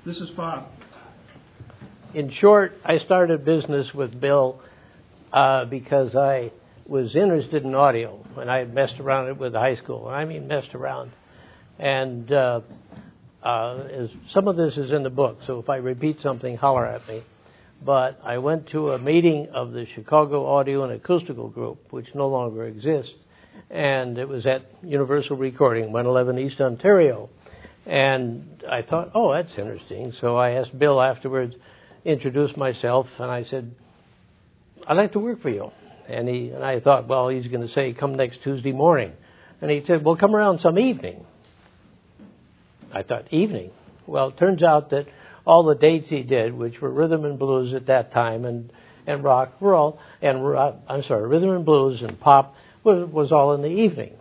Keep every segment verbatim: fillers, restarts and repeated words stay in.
This is Bob. In short, I started business with Bill uh, because I was interested in audio, and I had messed around it with high school. I mean, messed around. And uh, uh, as some of this is in the book, so if I repeat something, holler at me. But I went to a meeting of the Chicago Audio and Acoustical Group, which no longer exists, and it was at Universal Recording, one eleven East Ontario. And I thought, oh, that's interesting. So I asked Bill afterwards, introduced myself, and I said, I'd like to work for you. And he and I thought, well, he's going to say, come next Tuesday morning. And he said, well, come around some evening. I thought, evening? Well, it turns out that all the dates he did, which were rhythm and blues at that time, and, and rock, were all, and rock, I'm sorry, rhythm and blues and pop was, was all in the evening.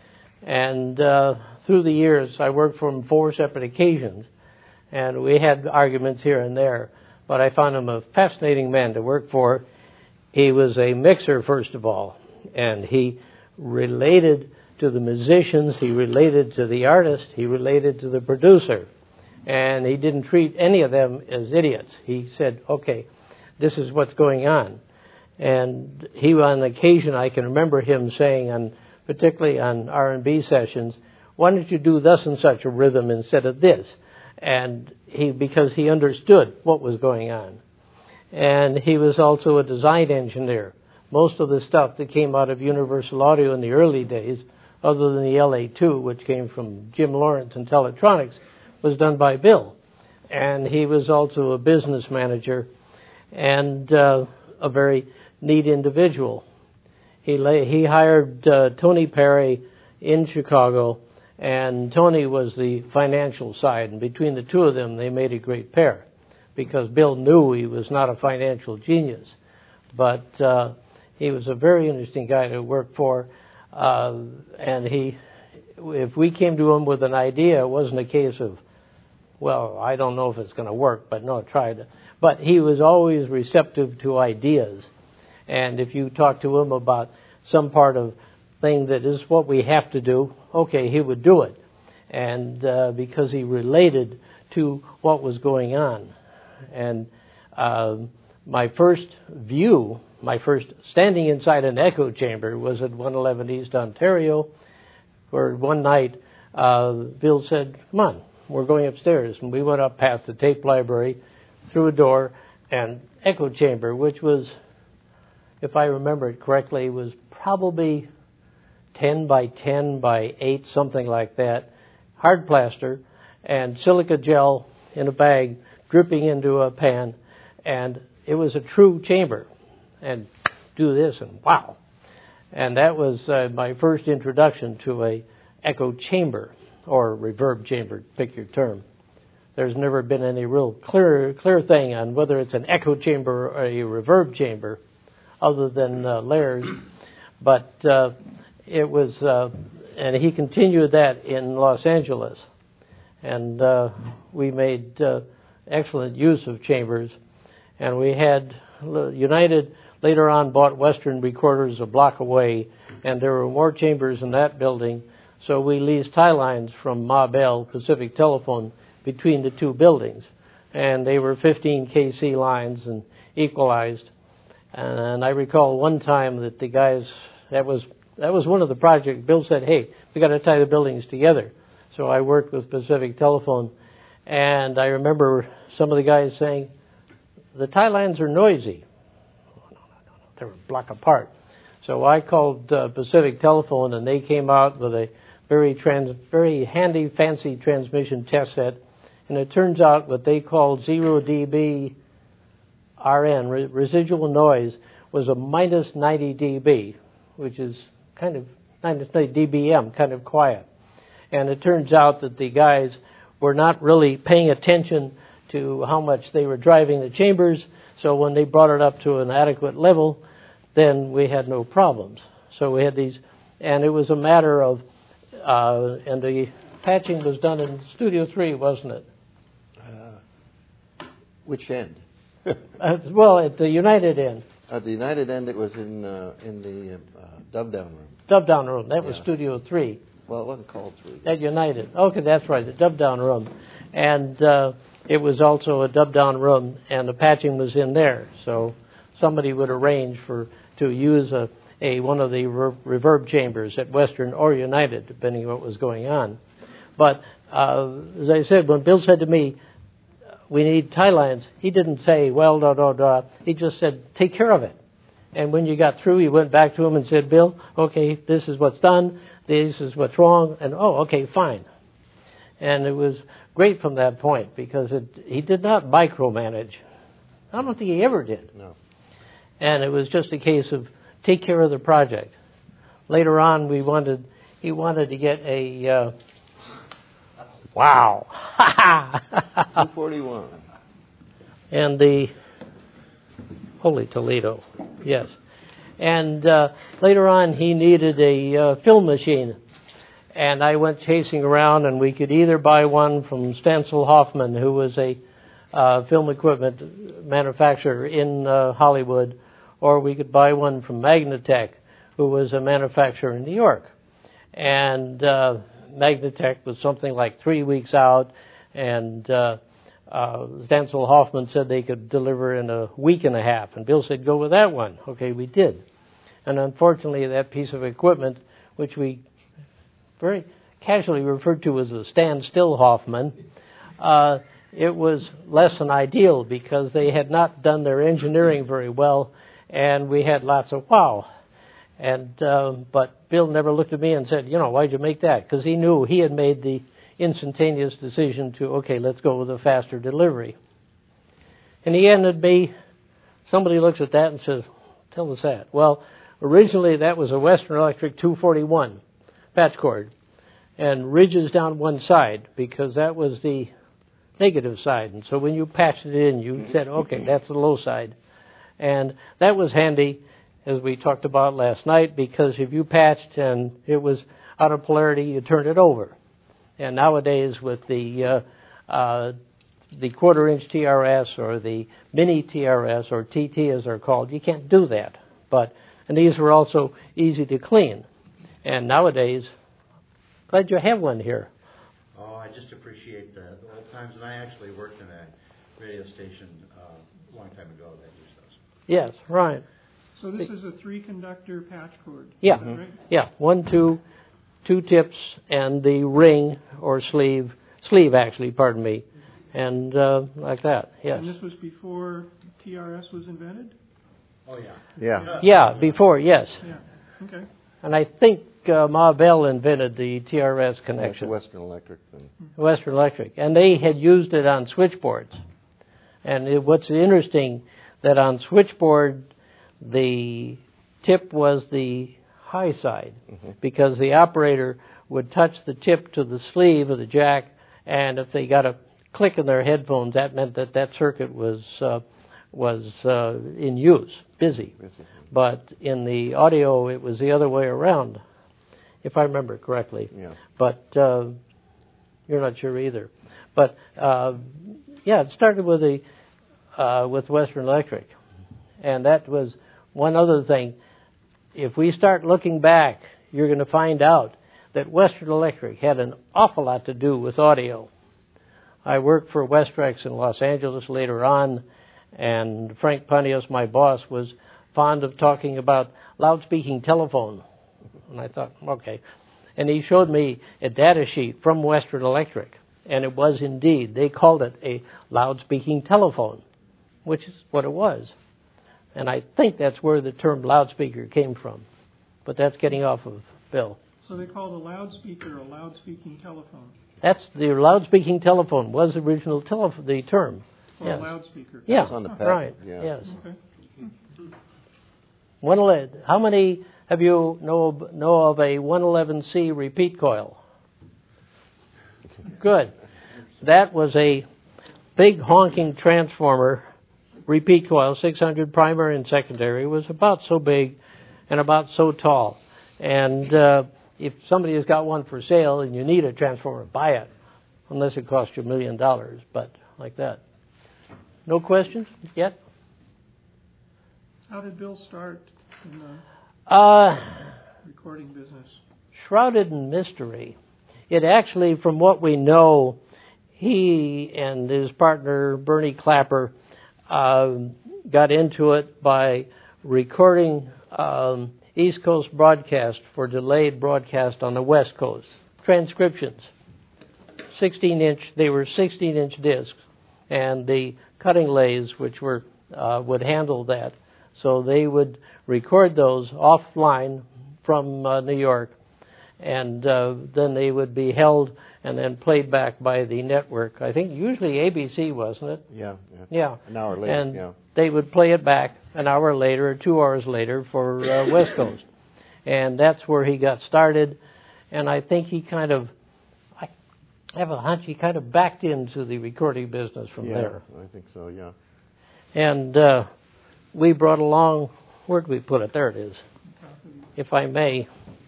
And uh, through the years, I worked for him four separate occasions, and we had arguments here and there, but I found him a fascinating man to work for. He was a mixer, first of all, and he related to the musicians, he related to the artist, he related to the producer, and he didn't treat any of them as idiots. He said, okay, this is what's going on. And he, on occasion, I can remember him saying, on, particularly on R and B sessions, why don't you do thus and such a rhythm instead of this? And he, because he understood what was going on. And he was also a design engineer. Most of the stuff that came out of Universal Audio in the early days, other than the L A two, which came from Jim Lawrence and Teletronics, was done by Bill. And he was also a business manager and uh, a very neat individual. He lay, he hired uh, Tony Perry in Chicago, and Tony was the financial side. And between the two of them, they made a great pair, because Bill knew he was not a financial genius. But uh, he was a very interesting guy to work for. Uh, and he, if we came to him with an idea, it wasn't a case of, well, I don't know if it's going to work, but no, try it. But he was always receptive to ideas. And if you talk to him about some part of thing that is what we have to do, okay, he would do it. And uh, because he related to what was going on. And uh, my first view, my first standing inside an echo chamber was at one eleven East Ontario, where one night uh, Bill said, come on, we're going upstairs. And we went up past the tape library, through a door, and echo chamber, which was, if I remember it correctly, was probably ten by ten by eight, something like that, hard plaster, and silica gel in a bag dripping into a pan, and it was a true chamber. And do this, and wow. And that was uh, my first introduction to a echo chamber, or reverb chamber, pick your term. There's never been any real clear clear thing on whether it's an echo chamber or a reverb chamber, other than uh, layers. But uh, it was, uh, and he continued that in Los Angeles. And uh, we made uh, excellent use of chambers. And we had, United later on bought Western Recorders a block away, and there were more chambers in that building. So we leased tie lines from Ma Bell, Pacific Telephone, between the two buildings. And they were fifteen K C lines and equalized. And I recall one time that the guys, that was that was one of the projects, Bill said, hey, we got to tie the buildings together. So I worked with Pacific Telephone, and I remember some of the guys saying, the tie lines are noisy. Oh, no, no, no, no. They were a block apart. So I called uh, Pacific Telephone, and they came out with a very trans, very handy, fancy transmission test set. And it turns out what they called zero D B R N, re- residual noise, was a minus ninety D B, which is kind of, minus ninety D B M, kind of quiet. And it turns out that the guys were not really paying attention to how much they were driving the chambers, so when they brought it up to an adequate level, then we had no problems. So we had these, and it was a matter of, uh, and the patching was done in Studio three, wasn't it? Uh, which end? uh, well, at the United end. At the United end, it was in uh, in the uh, dub-down room. Dub-down room. That was yeah. Studio three. Well, it wasn't called three. At United. Okay, that's right, the dub-down room. And uh, it was also a dub-down room, and the patching was in there. So somebody would arrange for to use a, a one of the re- reverb chambers at Western or United, depending on what was going on. But uh, as I said, when Bill said to me, we need tie lines, he didn't say, well, da, da, da. He just said, take care of it. And when you got through, he went back to him and said, Bill, okay, this is what's done, this is what's wrong, and oh, okay, fine. And it was great from that point because it, he did not micromanage. I don't think he ever did. No. And it was just a case of take care of the project. Later on, we wanted he wanted to get a uh, wow, two forty-one, and the Holy Toledo, yes. And uh, later on, he needed a uh, film machine. And I went chasing around, and we could either buy one from Stansel Hoffman, who was a uh, film equipment manufacturer in uh, Hollywood, or we could buy one from Magnatech, who was a manufacturer in New York. And uh, Magnatech was something like three weeks out, and uh, uh, Stansel Hoffman said they could deliver in a week and a half. And Bill said, go with that one. Okay, we did. And unfortunately, that piece of equipment, which we very casually referred to as a standstill Hoffman, uh, it was less than ideal because they had not done their engineering very well, and we had lots of wow. And um, but Bill never looked at me and said, you know, why'd you make that? Because he knew he had made the instantaneous decision to, okay, let's go with a faster delivery. And he handed me, somebody looks at that and says, tell us that. Well, originally that was a Western Electric two forty-one. Patch cord, and ridges down one side because that was the negative side. And so when you patched it in, you said, okay, that's the low side. And that was handy, as we talked about last night, because if you patched and it was out of polarity, you turned it over. And nowadays with the uh, uh, the quarter-inch T R S or the mini T R S or T T as they're called, you can't do that. But and these were also easy to clean. And nowadays, glad you have one here. Oh, I just appreciate the, the old times. And I actually worked in a radio station uh, a long time ago that used those. Yes, right. So this is a three-conductor patch cord. Yeah, Is that right? yeah. One, two, two tips, and the ring or sleeve, sleeve actually, pardon me, and uh, like that. Yes. And this was before T R S was invented? Oh, yeah. Yeah. Yeah, before, yes. Yeah. Okay. And I think uh, Ma Bell invented the T R S connection. That's Western Electric. Then. Western Electric. And they had used it on switchboards. And it, what's interesting, that on switchboard, the tip was the high side, mm-hmm. because the operator would touch the tip to the sleeve of the jack, and if they got a click in their headphones, that meant that that circuit was uh, was uh, in use, busy. busy. But in the audio, it was the other way around, if I remember correctly. Yeah. But uh, you're not sure either. But uh, yeah, it started with a uh, with Western Electric, and that was one other thing. If we start looking back, you're going to find out that Western Electric had an awful lot to do with audio. I worked for Westrex in Los Angeles later on, and Frank Pontius, my boss, was fond of talking about loudspeaking telephone. And I thought, okay. And he showed me a data sheet from Western Electric, and it was indeed, they called it a loudspeaking telephone, which is what it was. And I think that's where the term loudspeaker came from. But that's getting off of Bill. So they called a loudspeaker a loudspeaking telephone. That's the loudspeaking telephone was the original telef- the term. Or yes. a loudspeaker. Yeah, That's on the patent. right. Yeah. Yes. Okay. One eleven. How many have you know of, know of a one eleven C repeat coil? Good. That was a big honking transformer repeat coil, six hundred primary and secondary. It was about so big and about so tall. And uh, if somebody has got one for sale and you need a transformer, buy it, unless it costs you a million dollars, but like that. No questions yet? How did Bill start in the Uh, recording business? shrouded in mystery. It actually, from what we know, he and his partner, Bernie Clapper, uh, got into it by recording um, East Coast broadcast for delayed broadcast on the West Coast. Transcriptions. sixteen inch, they were sixteen inch discs, and the cutting lathes, which were, uh, would handle that. So they would record those offline from uh, New York, and uh, then they would be held and then played back by the network. I think usually A B C, wasn't it? Yeah. Yeah. Yeah. An hour later. And yeah. they would play it back an hour later or two hours later for uh, West Coast. And that's where he got started. And I think he kind of, I have a hunch, he kind of backed into the recording business from yeah, there. I think so, yeah. And uh, we brought along, where'd we put it? There it is. If I may.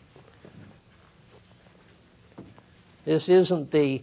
This isn't the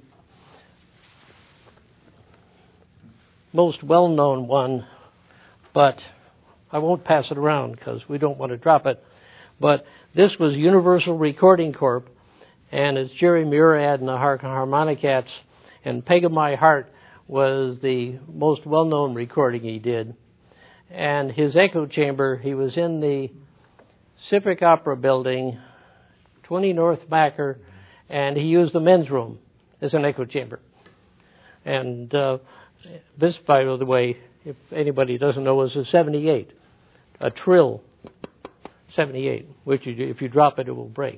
most well-known one, but I won't pass it around because we don't want to drop it. But this was Universal Recording Corp, and it's Jerry Murad and the Har- Harmonicats, and Peg of My Heart was the most well-known recording he did. And his echo chamber, he was in the Civic Opera Building, twenty North Macker, and he used the men's room as an echo chamber. And uh, this, by the way, if anybody doesn't know, was a seventy-eight, a Trill seventy-eight, which you, if you drop it, it will break.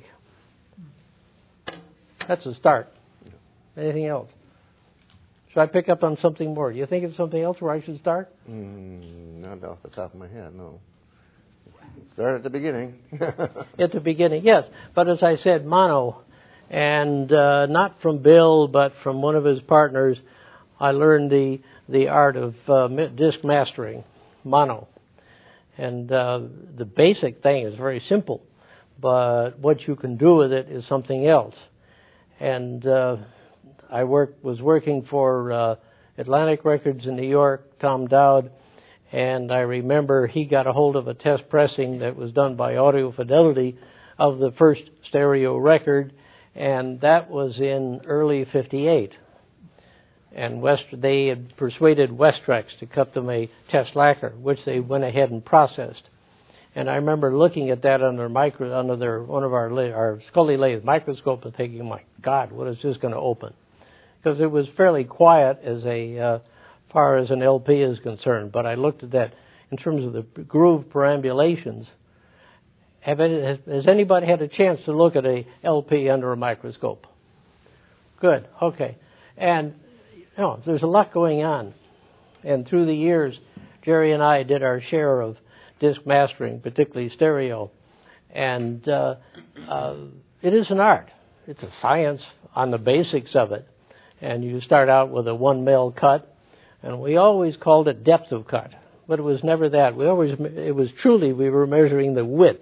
That's a start. Anything else? Should I pick up on something more? Do you think it's something else where I should start? Mm, not off the top of my head, no. Start at the beginning. At the beginning, yes. But as I said, mono. And uh, not from Bill, but from one of his partners, I learned the, the art of uh, disc mastering, mono. And uh, the basic thing is very simple, but what you can do with it is something else. And uh, I work, was working for uh, Atlantic Records in New York, Tom Dowd, and I remember he got a hold of a test pressing that was done by Audio Fidelity of the first stereo record, and that was in early fifty-eight. And West, they had persuaded Westrex to cut them a test lacquer, which they went ahead and processed. And I remember looking at that under micro, under their one of our our Scully lathe microscope and thinking, "My God, what is this going to open?" Because it was fairly quiet as a uh, far as an L P is concerned. But I looked at that in terms of the groove perambulations. Have any, has, has anybody had a chance to look at a L P under a microscope? Good. Okay. And you know, there's a lot going on. And through the years, Jerry and I did our share of disc mastering, particularly stereo. And uh, uh, it is an art. It's a science on the basics of it. And you start out with a one mil cut, and we always called it depth of cut, but it was never that. We always, it was truly, we were measuring the width.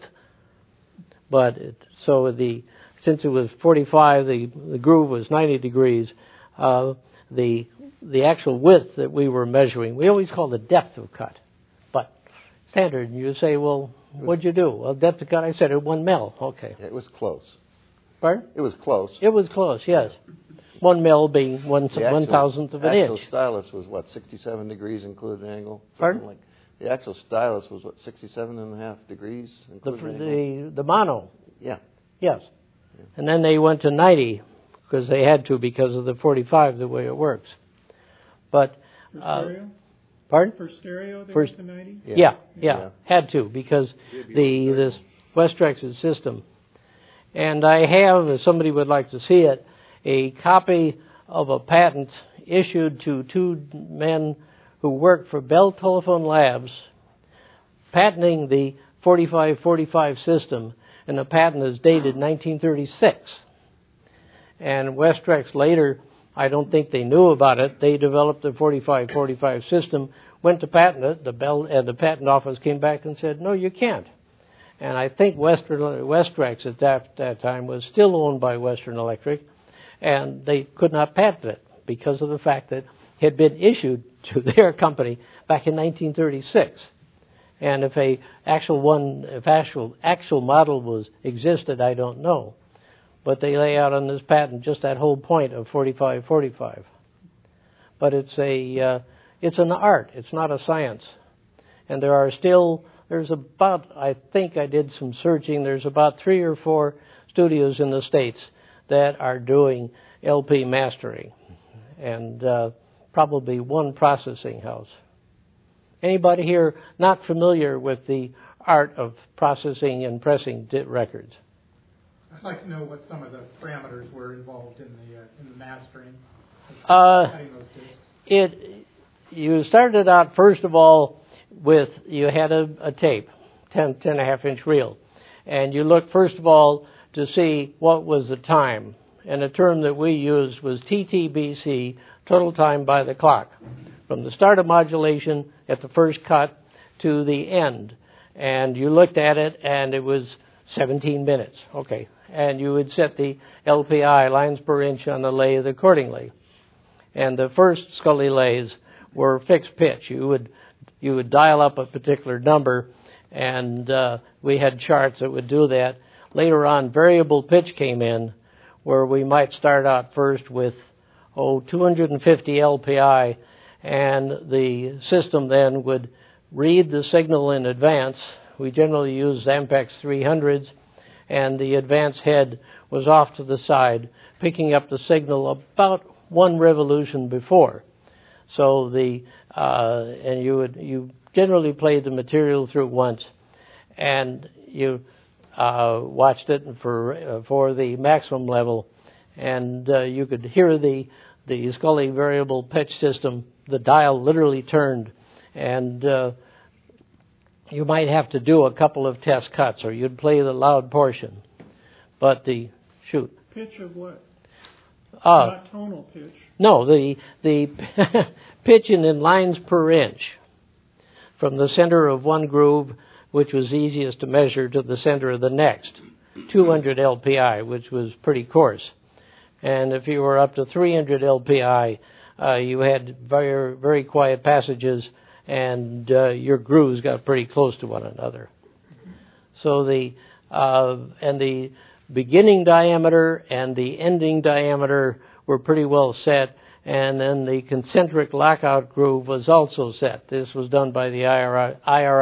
But it, so the, since it was forty-five, the, the groove was ninety degrees, uh, the, the actual width that we were measuring, we always called it depth of cut. But standard, and you say, well, what'd you do? Well, depth of cut, I said at one mil. Okay. It was close. Pardon? It was close. It was close, yes. One mil being one The actual- one thousandth of an actual inch. stylus was what, sixty-seven degrees including angle? Something Pardon? Like, the actual stylus was what, sixty-seven and a half degrees The, including angle? the, the mono, Yeah. yes. And then they went to ninety because they had to because of the forty-five, the way it works. But, For uh, stereo? pardon? For stereo, they First- went to ninety? Yeah, yeah, Yeah. had to because the this Westrex's system. And I have, if somebody would like to see it, a copy of a patent issued to two men who worked for Bell Telephone Labs, patenting the forty-five forty-five system, and the patent is dated nineteen thirty-six. And Westrex later, I don't think they knew about it. They developed the forty-five forty-five system, went to patent it. The Bell and the patent office came back and said, "No, you can't." And I think Western, Westrex at that, that time was still owned by Western Electric, and they could not patent it because of the fact that it had been issued to their company back in nineteen thirty-six. And if a actual one, if actual actual model was existed, I don't know. But they lay out on this patent just that whole point of forty-five forty-five. but it's a uh, it's an art. It's not a science. And there are still there's about I think I did some searching. There's about three or four studios in the States that are doing L P mastering, and uh, probably one processing house. Anybody here not familiar with the art of processing and pressing di- records? I'd like to know what some of the parameters were involved in the uh, in the mastering, Uh, cutting those discs. It you started out first of all with you had a, a tape, ten, ten and a half inch reel, and you looked first of all to see what was the time, and a term that we used was T T B C, total time by the clock, from the start of modulation at the first cut to the end, and you looked at it and it was seventeen minutes, okay, and you would set the L P I, lines per inch, on the lathe accordingly. And the first Scully lathes were fixed pitch. You would you would dial up a particular number, and uh, we had charts that would do that. Later on, variable pitch came in, where we might start out first with, oh, two hundred fifty L P I, and the system then would read the signal in advance. We generally use Ampex three hundreds, and the advance head was off to the side, picking up the signal about one revolution before. So the uh, and you would you generally played the material through once, and you uh, watched it for uh, for the maximum level, and uh, you could hear the the Scully variable pitch system. The dial literally turned, and uh, you might have to do a couple of test cuts, or you'd play the loud portion. But the shoot. Pitch of what? Uh, Not tonal pitch. No, the the pitch in, in lines per inch from the center of one groove, which was easiest to measure, to the center of the next, two hundred L P I, which was pretty coarse. And if you were up to three hundred L P I, uh, you had very very quiet passages, and uh, your grooves got pretty close to one another. So the uh, and the beginning diameter and the ending diameter were pretty well set, and then the concentric lockout groove was also set. This was done by the R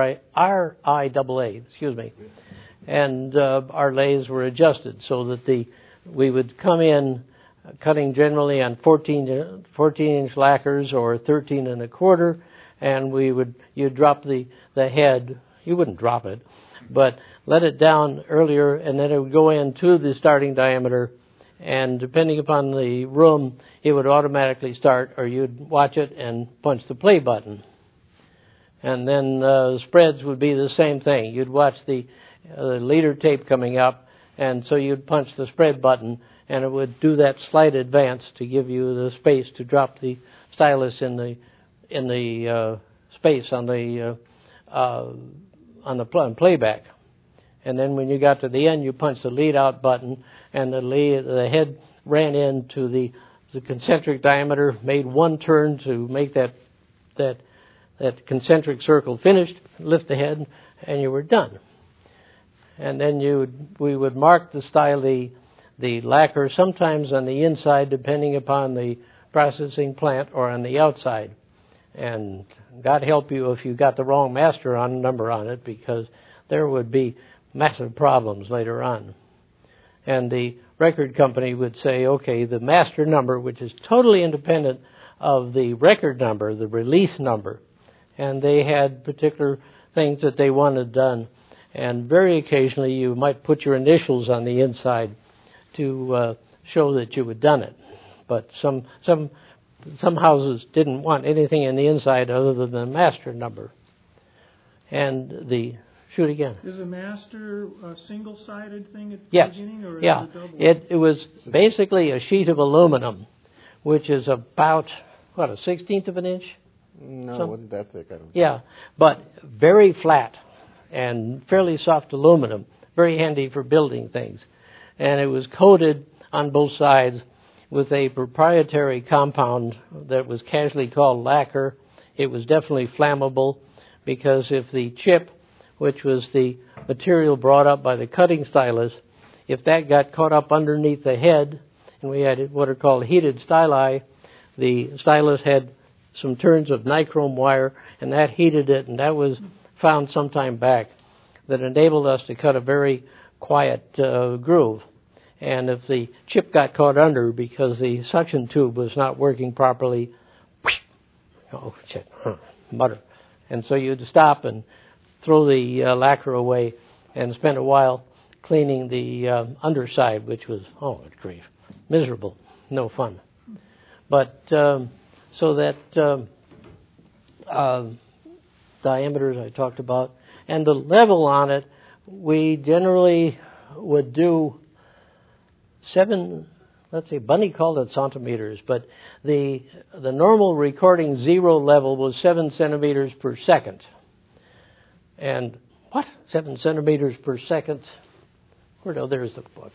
I A A, excuse me, and uh, our lathes were adjusted so that the we would come in cutting generally on fourteen inch lacquers or thirteen and a quarter, and we would you drop the the head. You wouldn't drop it, but let it down earlier, and then it would go into the starting diameter, and depending upon the room, it would automatically start, or you'd watch it and punch the play button. And then uh, spreads would be the same thing. You'd watch the uh, leader tape coming up, and so you'd punch the spread button, and it would do that slight advance to give you the space to drop the stylus in the in the uh, space on the uh, uh, on the pl- playback. And then when you got to the end, you punched the lead out button, and the lead, the head ran into the, the concentric diameter, made one turn to make that that that concentric circle finished, lift the head, and you were done. And then you would, we would mark the style, the, the lacquer, sometimes on the inside, depending upon the processing plant, or on the outside. And God help you if you got the wrong master on number on it, because there would be massive problems later on. And the record company would say, okay, the master number, which is totally independent of the record number, the release number, and they had particular things that they wanted done. And very occasionally you might put your initials on the inside to uh, show that you had done it. But some some some houses didn't want anything in the inside other than the master number. And the Shoot again. Is a master a single-sided thing at the yes. beginning, or is yeah. it a double? It, it was basically a sheet of aluminum, which is about, what, a sixteenth of an inch? No, Some, it wasn't that thick. I don't yeah, but very flat and fairly soft aluminum, very handy for building things. And it was coated on both sides with a proprietary compound that was casually called lacquer. It was definitely flammable, because if the chip, which was the material brought up by the cutting stylus, if that got caught up underneath the head, and we had what are called heated styli, the stylus had some turns of nichrome wire, and that heated it, and that was found some time back, that enabled us to cut a very quiet uh, groove. And if the chip got caught under because the suction tube was not working properly, oh, shit, huh, mutter. And so you'd stop and throw the uh, lacquer away and spend a while cleaning the uh, underside, which was, oh, good grief, miserable, no fun. But um, so that um, uh, diameters I talked about, and the level on it, we generally would do seven, let's say, Bunny called it centimeters, but the the normal recording zero level was seven centimeters per second. And what? Seven centimeters per second? Where, no, there's the book.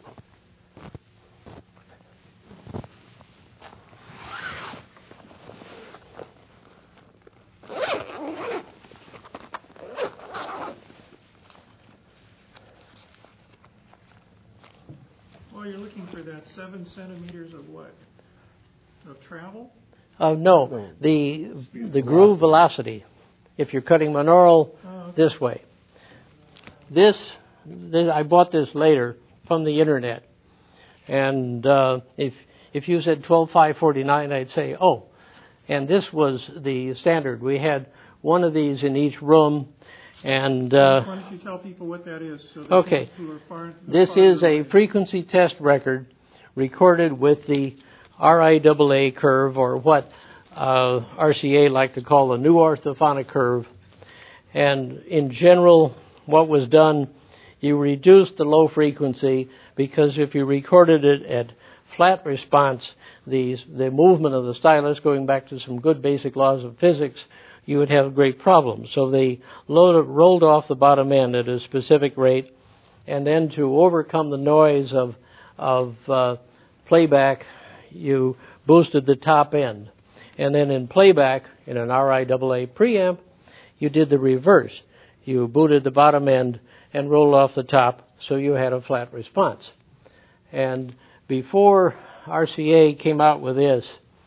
Well, you're looking for that seven centimeters of what? Of travel? Uh, no, No. the the groove velocity. If you're cutting monaural Oh, okay. this way, this, this I bought this later from the internet, and uh, if if you said twelve five forty-nine, I'd say oh, and this was the standard. We had one of these in each room, and uh, Why don't you tell people what that is? So that Okay. people who are far, this far is a away. frequency test record recorded with the R I A A curve, or what uh, R C A like to call the new orthophonic curve. And in general, what was done, you reduced the low frequency, because if you recorded it at flat response, the, the movement of the stylus, going back to some good basic laws of physics, you would have great problems. So they loaded, rolled off the bottom end at a specific rate, and then to overcome the noise of, of uh, playback, you boosted the top end. And then in playback, in an R I A A preamp, you did the reverse. You booted the bottom end and rolled off the top, so you had a flat response. And before R C A came out with this,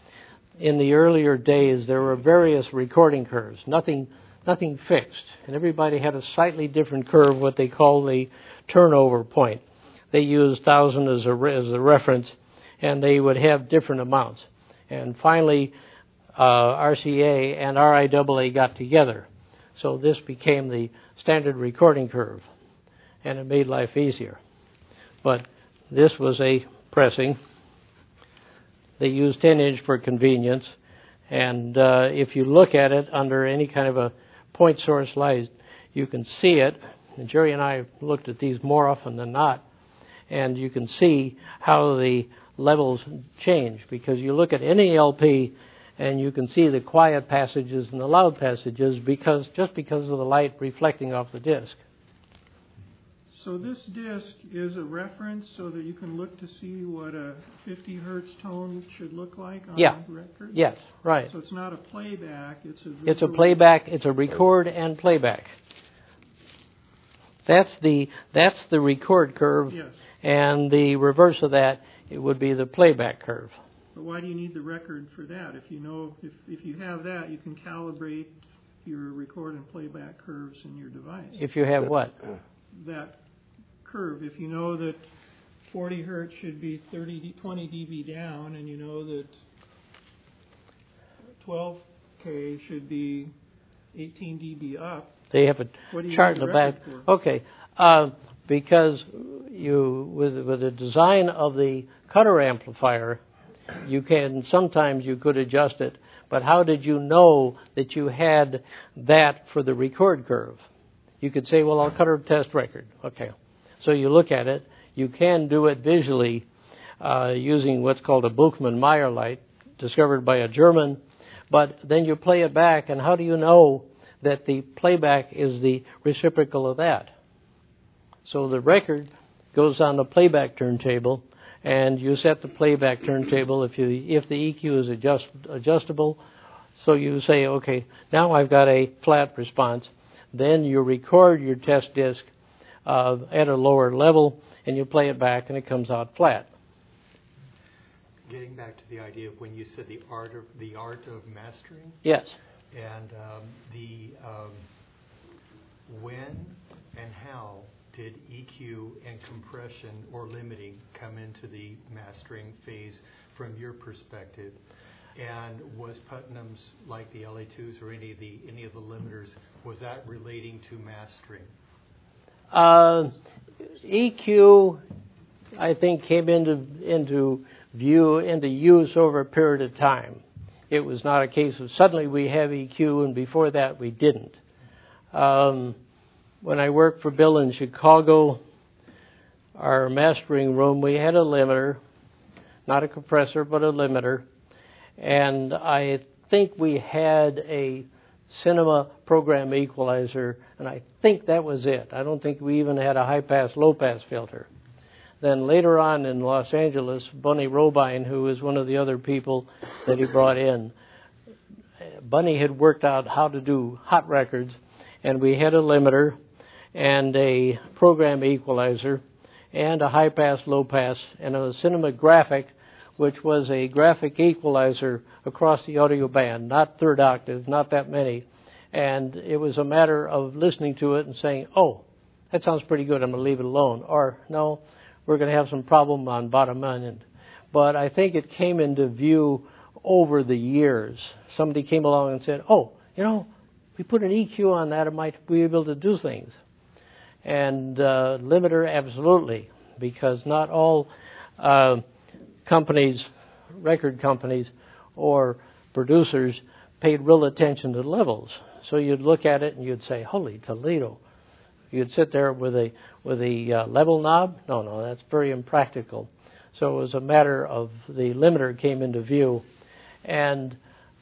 in the earlier days, there were various recording curves, nothing nothing fixed. And everybody had a slightly different curve, what they call the turnover point. They used one thousand as a, as a reference, and they would have different amounts. And finally, uh, R C A and R I A A got together. So this became the standard recording curve, and it made life easier. But this was a pressing. They used ten inch for convenience, and uh, if you look at it under any kind of a point source light, you can see it. And Jerry and I have looked at these more often than not, and you can see how the levels change, because you look at any L P and you can see the quiet passages and the loud passages, because just because of the light reflecting off the disc. So this disc is a reference so that you can look to see what a fifty hertz tone should look like on Yeah. a record? Yes, right. So it's not a playback, it's a It's a visual- playback, it's a record and playback. That's the that's the record curve, Yes. and the reverse of that, it would be the playback curve. But why do you need the record for that? If you know, if, if you have that, you can calibrate your record and playback curves in your device. If you have what? That curve, if you know that forty hertz should be thirty, twenty dB down, and you know that twelve K should be eighteen dB up, They have a what do you chart need in the the back. record for? Okay, uh, because you with with the design of the cutter amplifier, you can sometimes you could adjust it. But how did you know that you had that for the record curve? You could say, well, I'll cut a test record. Okay, so you look at it. You can do it visually uh, using what's called a Buchmann-Meyer light, discovered by a German. But then you play it back, and how do you know that the playback is the reciprocal of that? So the record goes on the playback turntable, and you set the playback turntable if you if the E Q is adjust, adjustable. So you say, okay, now I've got a flat response. Then you record your test disc uh, at a lower level, and you play it back, and it comes out flat. getting back to the idea of when you said the art of the art of mastering, Yes. and um, the um, when and how did E Q and compression or limiting come into the mastering phase from your perspective? And was Putnam's, like the L A twos or any of the any of the limiters, was that relating to mastering? Uh, E Q, I think, came into into view, into use over a period of time. It was not a case of suddenly we have E Q and before that we didn't. Um, when I worked for Bill in Chicago, our mastering room, we had a limiter, not a compressor, but a limiter. And I think we had a cinema program equalizer, and I think that was it. I don't think we even had a high-pass, low-pass filter. Then later on in Los Angeles, Bunny Robine, who was one of the other people that he brought in, Bunny had worked out how to do hot records, and we had a limiter and a program equalizer and a high-pass, low-pass, and a cinematographic, which was a graphic equalizer across the audio band, not third octave, not that many. And it was a matter of listening to it and saying, oh, that sounds pretty good, I'm going to leave it alone. Or, no, we're going to have some problem on bottom end. But I think it came into view over the years. Somebody came along and said, oh, you know, if we put an E Q on that, it might be able to do things. And uh, limiter, absolutely, because not all uh, companies, record companies, or producers paid real attention to levels. So you'd look at it and you'd say, holy Toledo. You'd sit there with a with a uh, level knob. No, no, that's very impractical. So it was a matter of the limiter came into view. And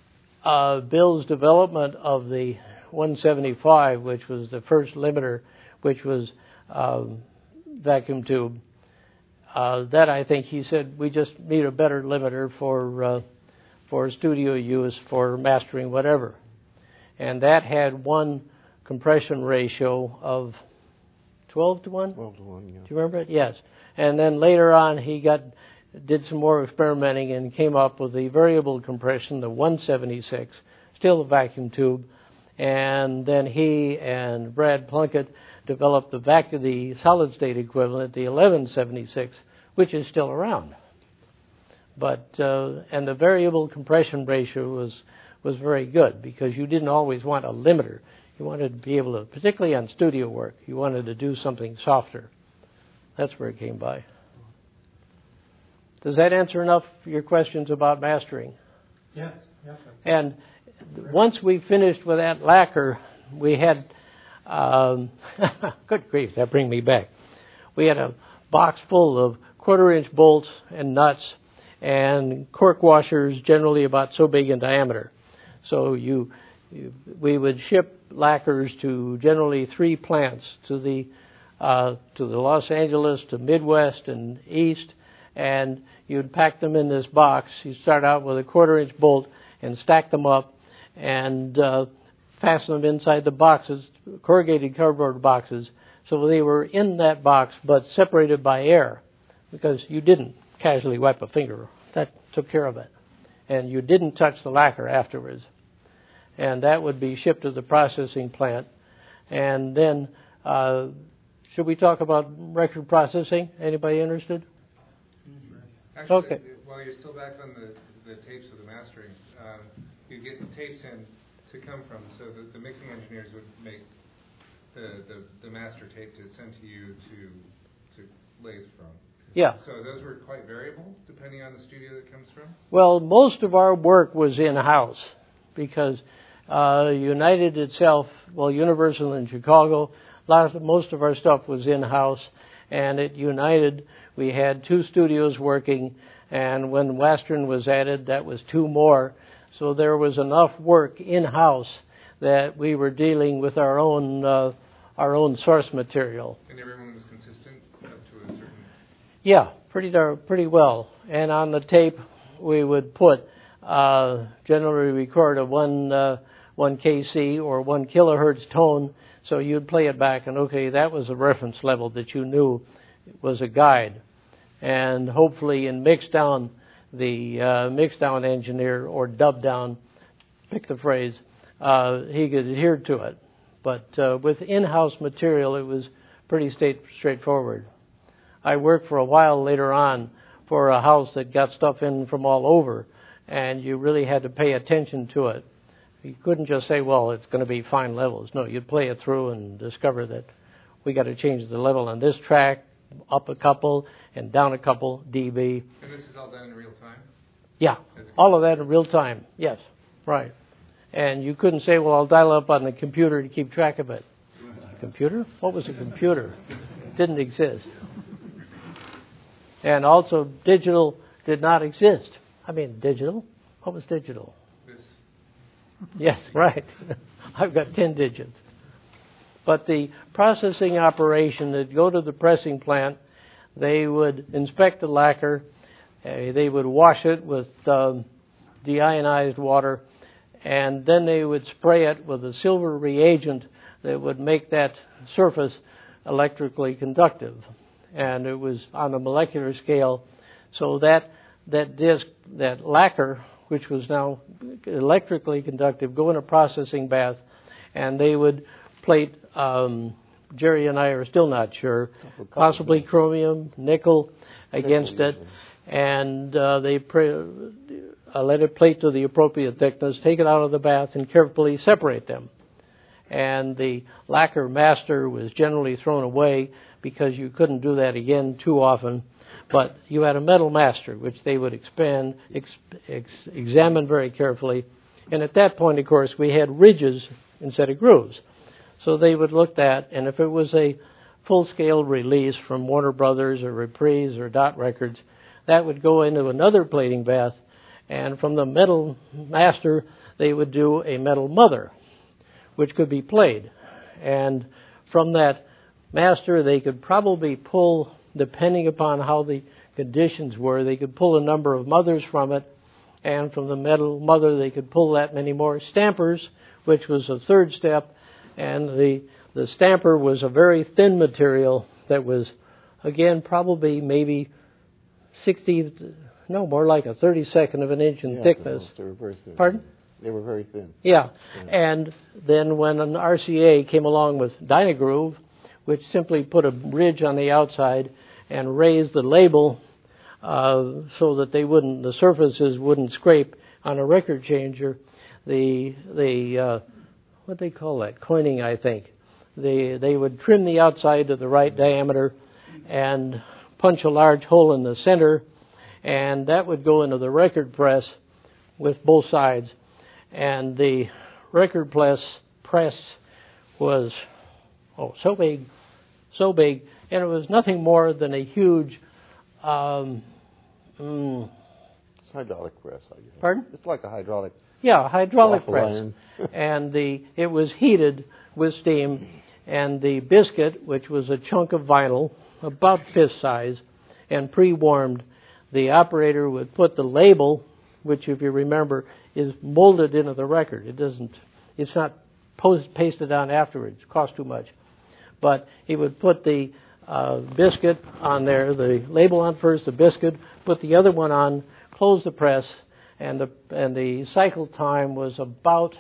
uh, Bill's development of the one seventy-five, which was the first limiter, which was um, vacuum tube, uh, that I think he said we just need a better limiter for uh, for studio use, for mastering, whatever. And that had one compression ratio of twelve to one? twelve to one, yeah. Do you remember it? Yes. And then later on he got did some more experimenting and came up with the variable compression, the one seventy-six, still a vacuum tube. And then he and Brad Plunkett developed the vacuum, the solid state equivalent, the eleven seventy-six, which is still around. But uh, and the variable compression ratio was was very good because you didn't always want a limiter. You wanted to be able to, particularly on studio work, you wanted to do something softer. That's where it came by. Does that answer enough for your questions about mastering? Yes, yes. And once we finished with that lacquer, we had, um, good grief, that brings me back. We had a box full of quarter-inch bolts and nuts and cork washers, generally about so big in diameter. So you, you we would ship lacquers to generally three plants, to the uh, to the Los Angeles, to Midwest and East, and you'd pack them in this box. You start out with a quarter-inch bolt and stack them up and uh, fasten them inside the boxes, corrugated cardboard boxes, so they were in that box but separated by air, because you didn't casually wipe a finger. That took care of it. And you didn't touch the lacquer afterwards. And that would be shipped to the processing plant. And then, uh, should we talk about record processing? Anybody interested? Actually, Okay. While you're still back on the, the tapes of the mastering, um, you get the tapes in to come from, so the, the mixing engineers would make the, the, the master tape to send to you to to lathe from. Yeah. So those were quite variable depending on the studio that comes from? Well, most of our work was in-house because uh, United itself, well, Universal in Chicago, lots of, most of our stuff was in-house. And at United, we had two studios working, and when Western was added, that was two more. So there was enough work in-house that we were dealing with our own uh, our own source material. And everyone was consistent up to a certain... Yeah, pretty dar- pretty well. And on the tape, we would put, uh, generally record a one, uh, one K C or one kilohertz tone, so you'd play it back and, okay, that was a reference level that you knew was a guide. And hopefully in mixdown, the uh, mix down engineer or dub down, pick the phrase, uh, he could adhere to it. But uh, with in-house material, it was pretty state, straightforward. I worked for a while later on for a house that got stuff in from all over, and you really had to pay attention to it. You couldn't just say, well, it's going to be fine levels. No, you'd play it through and discover that we got to change the level on this track, up a couple and down a couple dB. And this is all done in real time? Yeah, all of that in real time. Yes, right. And you couldn't say, well, I'll dial up on the computer to keep track of it. Computer? What was a computer? Didn't exist. And also, digital did not exist. I mean, digital? What was digital? This. Yes, right. I've got ten digits. But the processing operation, they'd go to the pressing plant, they would inspect the lacquer, uh, they would wash it with um, deionized water, and then they would spray it with a silver reagent that would make that surface electrically conductive. And it was on a molecular scale, so that that disc, that lacquer, which was now electrically conductive, go in a processing bath, and they would plate, um, Jerry and I are still not sure, possibly chromium, nickel against it, and uh, they pre- uh, let it plate to the appropriate thickness, take it out of the bath, and carefully separate them. And the lacquer master was generally thrown away because you couldn't do that again too often. But you had a metal master, which they would expand, ex, ex, examine very carefully. And at that point, of course, we had ridges instead of grooves. So they would look at, and if it was a full-scale release from Warner Brothers or Reprise or Dot Records, that would go into another plating bath. And from the metal master, they would do a metal mother, which could be played. And from that master, they could probably pull, depending upon how the conditions were, they could pull a number of mothers from it. And from the metal mother, they could pull that many more stampers, which was a third step. And the, the stamper was a very thin material that was, again, probably maybe sixty, no, more like a thirty-second of an inch in yeah, thickness. They were very thin. Pardon? They were very thin. Yeah. yeah. And then when an R C A came along with Dynagroove, which simply put a ridge on the outside and raised the label uh, so that they wouldn't, the surfaces wouldn't scrape on a record changer, the the uh, what they call that, coining, I think. They they would trim the outside to the right diameter and punch a large hole in the center, and that would go into the record press with both sides. And the record press press was oh so big, so big, and it was nothing more than a huge. Um, mm, it's hydraulic press, I guess. Pardon? It's like a hydraulic. Yeah, hydraulic waffle press, iron. and the it was heated with steam, and the biscuit, which was a chunk of vinyl about fist size, and pre-warmed, the operator would put the label, which, if you remember, is molded into the record. It doesn't. It's not post, pasted on afterwards. It costs too much. But he would put the uh, biscuit on there, the label on first, the biscuit, put the other one on, close the press, and the and the cycle time was about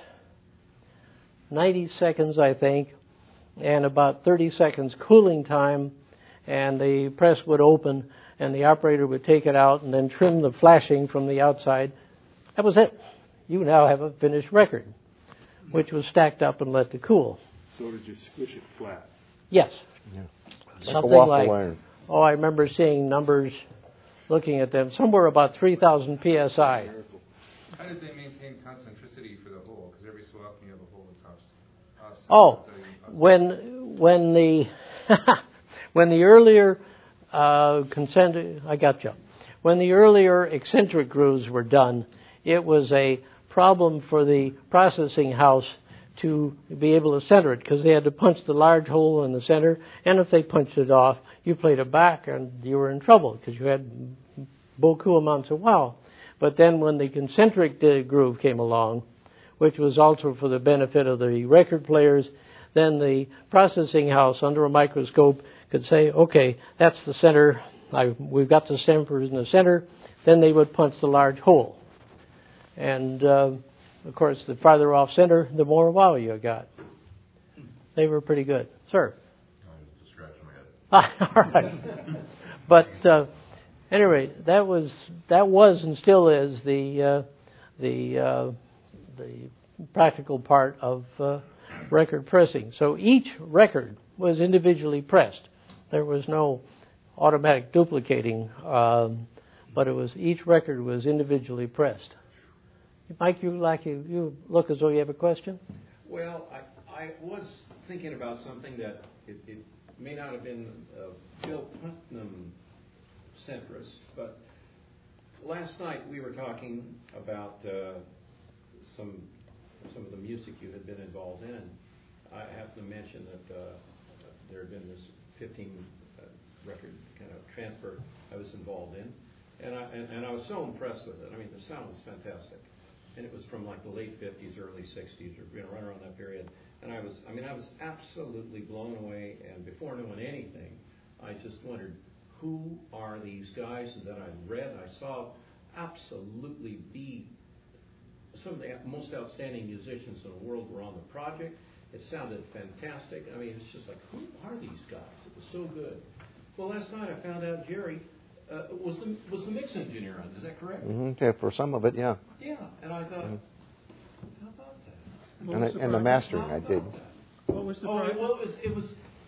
ninety seconds, I think, and about thirty seconds cooling time, and the press would open, and the operator would take it out and then trim the flashing from the outside. That was it. You now have a finished record, which was stacked up and let to cool. So did you squish it flat? Yes. Yeah. Like Something a waffle like, iron. oh, I remember seeing numbers, looking at them, somewhere about three thousand P S I. How did they maintain concentricity for the hole? Because every so often you have a hole that's off. offset. Oh, So you- when when the when the earlier uh, concentric, I got you. When the earlier eccentric grooves were done, it was a problem for the processing house to be able to center it, because they had to punch the large hole in the center, and if they punched it off, you played it back and you were in trouble because you had beaucoup amounts of wow. But then when the concentric groove came along, which was also for the benefit of the record players, then the processing house under a microscope could say, okay, that's the center, I, we've got the samples in the center. Then they would punch the large hole. And, uh, of course, the farther off center, the more wow you got. They were pretty good. Sir? I'm just scratching my head. All right. But uh, anyway, that was that was and still is the uh, the uh, the practical part of uh, record pressing. So each record was individually pressed. There was no automatic duplicating, um, but it was each record was individually pressed. Mike, you like you, you look as though you have a question? Well, I, I was thinking about something that it, it may not have been uh, Bill Putnam centrist, but last night we were talking about uh, some some of the music you had been involved in. I have to mention that uh, there had been this fifteen uh, record kind of transfer I was involved in, and I and, and I was so impressed with it. I mean, the sound was fantastic. And it was from like the late fifties, early sixties, or you know, right around that period. And I was, I mean, I was absolutely blown away. And before knowing anything, I just wondered, who are these guys that I read? I saw absolutely be some of the most outstanding musicians in the world were on the project. It sounded fantastic. I mean, it's just like, who are these guys? It was so good. Well, last night I found out Jerry Uh, was the was the mix engineer on? Is that correct? Mm-hmm. Okay, for some of it, yeah. Yeah, and I thought, Mm. how about that? And, I, the and the project? mastering, I did. What was the Oh, project? well, it was it was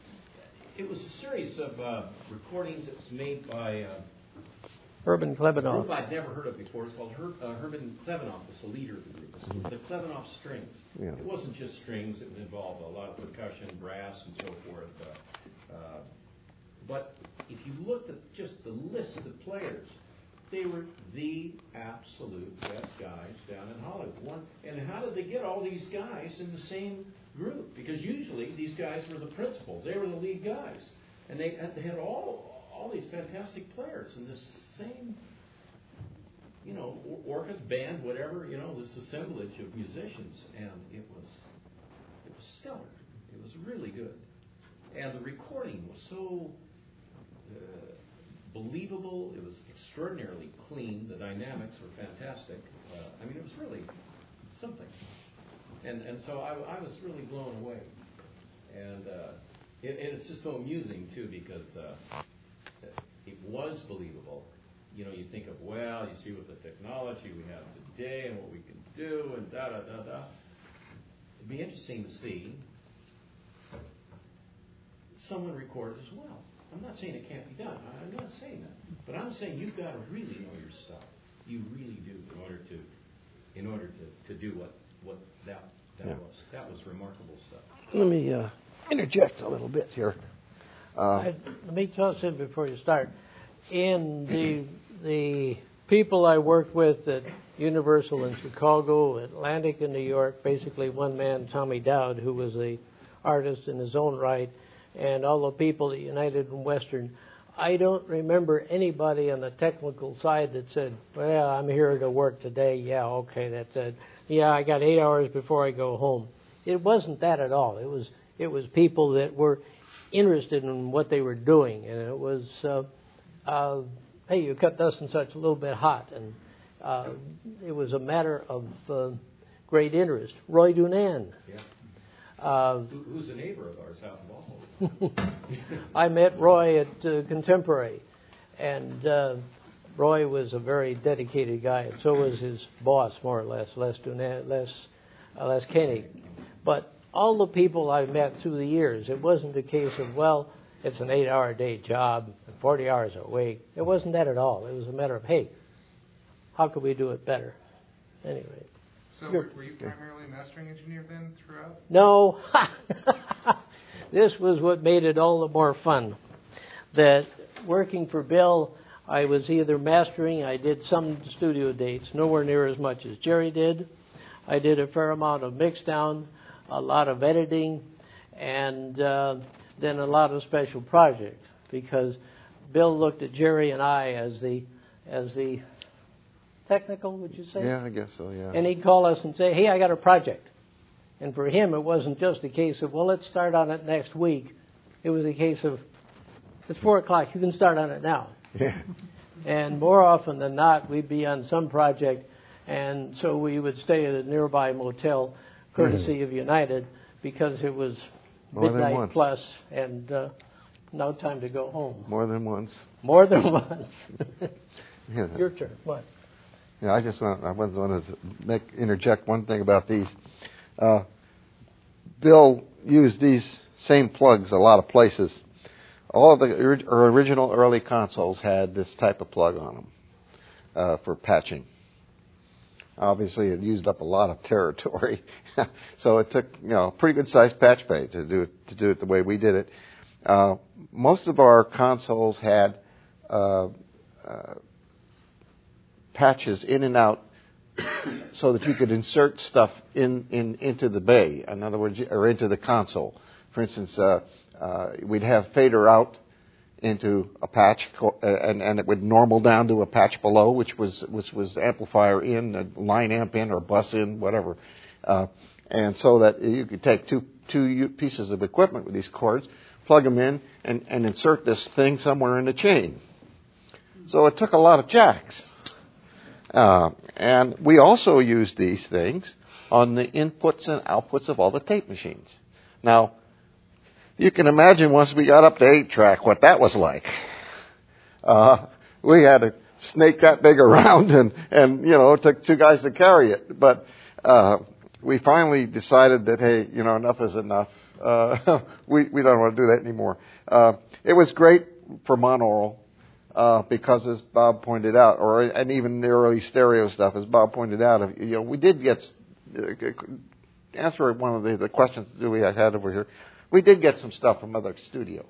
it was a series of uh, recordings that was made by uh, Urban a group Klebanoff. I'd never heard of before. It's called Her, uh, Herman Klebanoff. Was the leader of the group. It's the Klebanoff Strings. Yeah. It wasn't just strings. It involved a lot of percussion, brass, and so forth. Uh, uh, But if you looked at just the list of players, they were the absolute best guys down in Hollywood. One, and how did they get all these guys in the same group? Because usually these guys were the principals. They were the lead guys. And they, they had all all these fantastic players in this same, you know, or- orchestra, band, whatever, you know, this assemblage of musicians. And it was, it was stellar. It was really good. And the recording was so Uh, believable. It was extraordinarily clean. The dynamics were fantastic. Uh, I mean, it was really something. And and so I, I was really blown away. And uh, it, it's just so amusing too, because uh, it was believable. You know, you think of, well, you see with the technology we have today and what we can do, and da da da da. It'd be interesting to see someone record as well. I'm not saying it can't be done. I'm not saying that. But I'm saying you've got to really know your stuff. You really do in order to in order to, to do what, what that that Yeah. was. That was remarkable stuff. Let me uh, interject a little bit here. Uh, I, let me toss in before you start. In the the people I worked with at Universal in Chicago, Atlantic in New York, basically one man, Tommy Dowd, who was a artist in his own right, and all the people at United and Western, I don't remember anybody on the technical side that said, well, I'm here to work today. Yeah, okay, that's it. Yeah, I got eight hours before I go home. It wasn't that at all. It was it was people that were interested in what they were doing, and it was, uh, uh, hey, you cut thus and such a little bit hot, and uh, it was a matter of uh, great interest. Roy Dunan. Yeah. Uh, Who, who's a neighbor of ours out in Baltimore? I met Roy at uh, Contemporary, and uh, Roy was a very dedicated guy, and so was his boss, more or less, Les Dunan, Les, uh, Les Koenig. But all the people I've met through the years, it wasn't a case of, well, it's an eight-hour-a-day job, forty hours a week. It wasn't that at all. It was a matter of, hey, how could we do it better? Anyway. So were, were you primarily a mastering engineer then throughout? No. This was what made it all the more fun. That working for Bill, I was either mastering, I did some studio dates, nowhere near as much as Jerry did. I did a fair amount of mix down, a lot of editing, and uh, then a lot of special projects, because Bill looked at Jerry and I as the as the technical, would you say? yeah, I guess so, yeah. And he'd call us and say, hey, I got a project. And for him, it wasn't just a case of, well, let's start on it next week. It was a case of, it's four o'clock, you can start on it now. Yeah. And more often than not, we'd be on some project, and so we would stay at a nearby motel, courtesy mm. of United, because it was More midnight plus, and uh, no time to go home. More than once. More than once. Yeah. Your turn. What? Yeah, I just want I want to make interject one thing about these. Uh, Bill used these same plugs a lot of places. All of the original early consoles had this type of plug on them uh, for patching. Obviously, it used up a lot of territory, so it took you know a pretty good sized patch bay to do it to do it the way we did it. Uh, most of our consoles had uh, uh, patches in and out, so that you could insert stuff in, in into the bay. In other words, or into the console. For instance, uh, uh, we'd have fader out into a patch, and, and it would normal down to a patch below, which was which was amplifier in, a line amp in, or bus in, whatever. Uh, and so that you could take two two pieces of equipment with these cords, plug them in, and, and insert this thing somewhere in the chain. So it took a lot of jacks. Uh, and we also used these things on the inputs and outputs of all the tape machines. Now, you can imagine once we got up to eight track what that was like. Uh, we had to snake that big around, and, and you know, it took two guys to carry it. But uh, we finally decided that, hey, you know, enough is enough. Uh, we, we don't want to do that anymore. Uh, it was great for monaural. Uh, because as Bob pointed out, or and even the early stereo stuff, as Bob pointed out, you know, we did get uh, answer one of the, the questions that we had over here. We did get some stuff from other studios,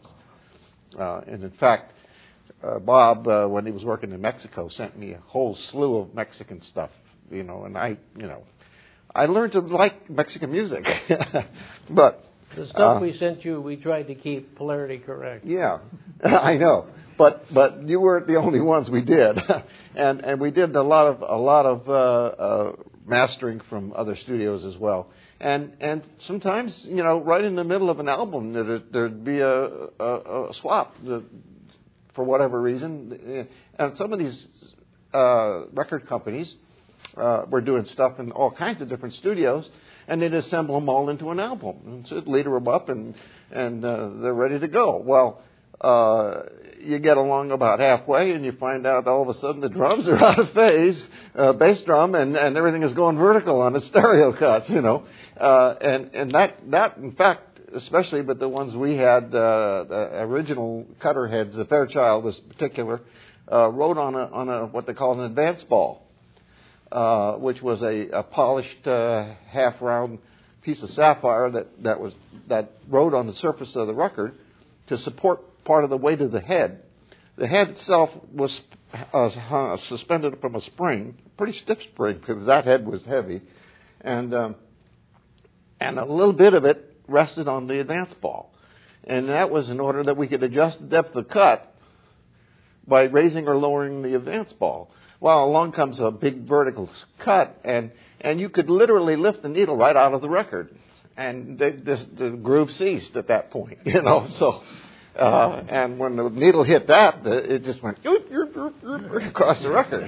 uh, and in fact, uh, Bob, uh, when he was working in Mexico, sent me a whole slew of Mexican stuff. You know, and I, you know, I learned to like Mexican music, but the stuff uh, we sent you, we tried to keep polarity correct. Yeah, I know. But but you weren't the only ones we did, and and we did a lot of a lot of uh, uh, mastering from other studios as well. And and sometimes you know right in the middle of an album there'd, there'd be a, a, a swap for whatever reason. And some of these uh, record companies uh, were doing stuff in all kinds of different studios, and they'd assemble them all into an album and so leader them up, and and uh, they're ready to go. Well. Uh, you get along about halfway and you find out all of a sudden the drums are out of phase, uh, bass drum, and, and everything is going vertical on the stereo cuts, you know. Uh, and, and that, that, in fact, especially with the ones we had, uh, the original cutter heads, the Fairchild in particular, uh, wrote on a, on a, what they call an advance ball, uh, which was a, a polished, uh, half-round piece of sapphire that, that was, that rode on the surface of the record to support part of the weight of the head. The head itself was uh, suspended from a spring, pretty stiff spring, because that head was heavy, and um, and a little bit of it rested on the advance ball, and that was in order that we could adjust the depth of cut by raising or lowering the advance ball. Well, along comes a big vertical cut, and and you could literally lift the needle right out of the record, and the, the, the groove ceased at that point, you know, so. Uh, and when the needle hit that, it just went across the record.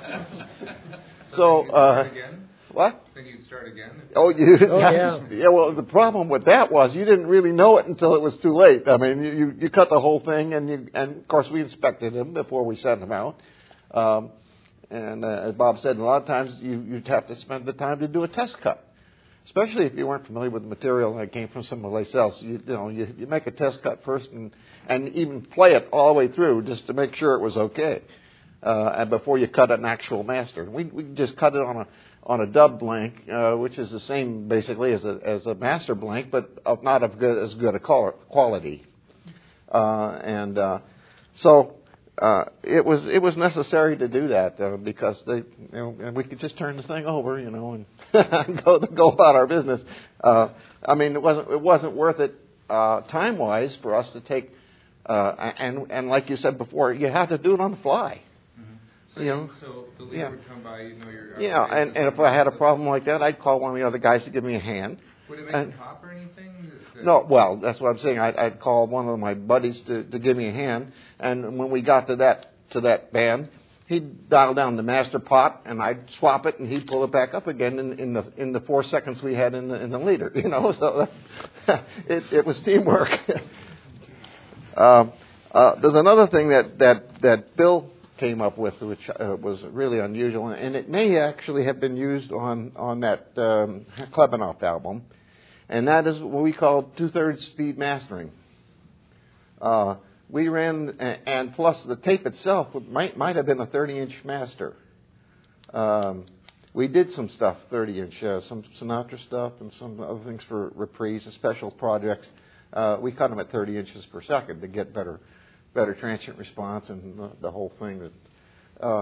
So, uh, what? Then you'd start again? Oh, you, oh yeah. yeah. Well, the problem with that was you didn't really know it until it was too late. I mean, you, you cut the whole thing, and you, and of course we inspected them before we sent them out. Um, and uh, as Bob said, a lot of times you, you'd have to spend the time to do a test cut. Especially if you weren't familiar with the material that came from someplace else. You, you know, you, you make a test cut first and, and even play it all the way through just to make sure it was okay. Uh, and before you cut an actual master. We, we just cut it on a on a dub blank, uh, which is the same basically as a as a master blank, but of not of good, as good a quality. Uh, and uh, so uh, it was it was necessary to do that uh, because they, you know, and we could just turn the thing over, you know, and go go about our business. Uh, I mean, it wasn't it wasn't worth it uh, time wise for us to take. Uh, and and like you said before, you had to do it on the fly. Mm-hmm. So you know, so the leader yeah. would come by, you know, your yeah, and, and if I had a problem like that, I'd call one of the other guys to give me a hand. Would it make and, a pop or anything? That, no, well, that's what I'm saying. I'd, I'd call one of my buddies to, to give me a hand, and when we got to that to that band, he'd dial down the master pot, and I'd swap it, and he'd pull it back up again in, in the in the four seconds we had in the in the leader. You know, so that, it it was teamwork. uh, uh, there's another thing that that that Bill came up with, which uh, was really unusual, and it may actually have been used on on that um, Klebanoff album, and that is what we call two-thirds speed mastering. Uh, we ran, and plus the tape itself might might have been a thirty-inch master. Um, we did some stuff thirty-inch, uh, some Sinatra stuff, and some other things for reprise and special projects. Uh, we cut them at thirty inches per second to get better, better transient response and the, the whole thing. Uh,